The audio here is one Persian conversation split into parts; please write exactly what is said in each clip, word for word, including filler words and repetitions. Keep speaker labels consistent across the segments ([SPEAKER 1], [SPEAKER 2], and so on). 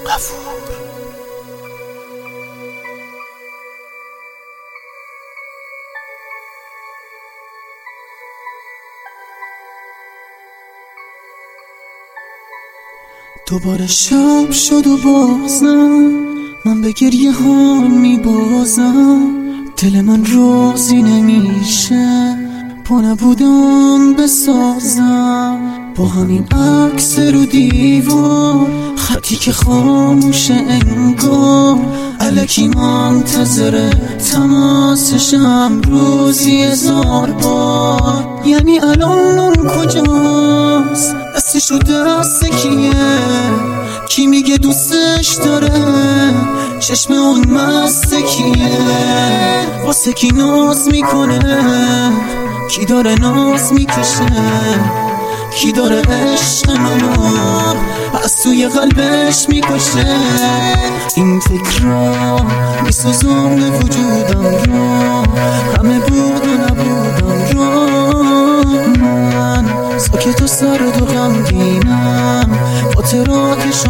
[SPEAKER 1] غفور. دوباره شب شد و بازم من به گریه ها می بازم. دل من راضی نمیشه با نبودم بسازم. با همین عکس رو دیوار، خطی که خاموشه انگار، الکی منتظر تماسشم روزی هزار بار. یعنی الان اون کجاست؟ دستشو دست کیه؟ کی میگه دوستش داره؟ چشم اون مست کیه؟ واسه کی ناز میکنه؟ کی داره ناز میکشه؟ کی داره عشق منو از توی قلبش میکشه؟ این فکرها میسوزونه وجودم رو، همه بود و نبودم رو. من ساکت و سرد و غمگینم، خاطراتشو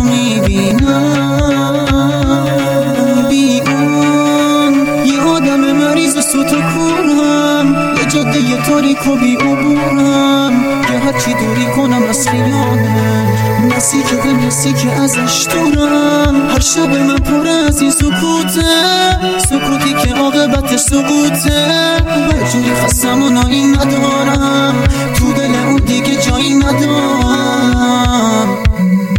[SPEAKER 1] میبینم. بی اون یه آدم مریض و سوت و کورم، یه جاده یه تاریک و بی عبورم. یه هرچی دوری کنم از خیانه، نسی که به نسی که ازش دورم. هر شب من پر از این سکوته، سکوتی که عاقبتش سقوطه. یه جوری خستم و نایی ندارم، تو دل اون دیگه جایی ندارم.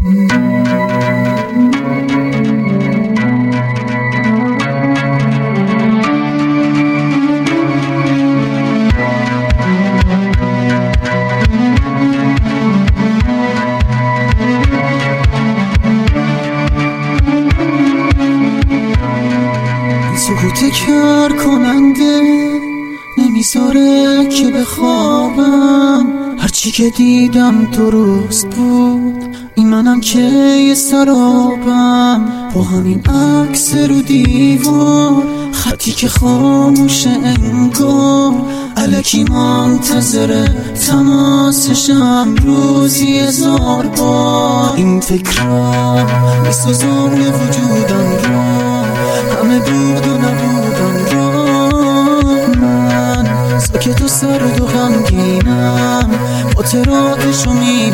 [SPEAKER 1] سکوت کر کننده نمیذاره که بخوابم. هرچی که دیدم درست بود، این منم که یه سرابم. با همین عکس رو دیوار، خطی که خاموشه انگار، الکی منتظر تماسشم روزی هزار بار. این فکرها میسوزونه وجودم رو، همه بود و نبودم رو. من ساکت و سرد و غمگینم، خاطراتشو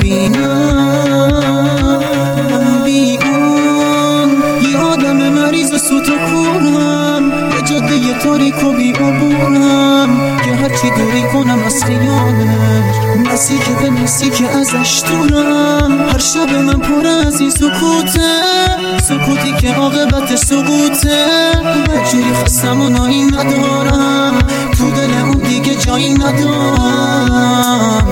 [SPEAKER 1] میبینم. بی اون یه آدم مریض و سوت و کورم، یه جاده یه تاریک و بی عبورم. یه هرچی دوری کنم از خیانش، نسی که به نسی که ازش دورم. هر شب من پر از این سکوته، سکوتی که عاقبتش سقوطه. یه جوری خستم و نایی ندارم، تو دل اون دیگه جایی ندارم.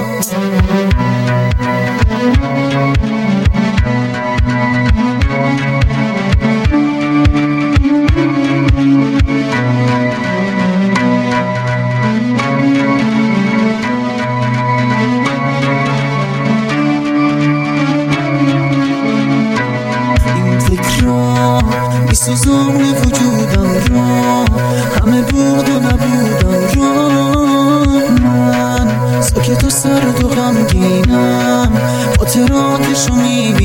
[SPEAKER 1] میسوزونه وجودم رو، همه بود و نبودم رو. من ساکت و سرد و غمگینم، خاطراتشو میبینم.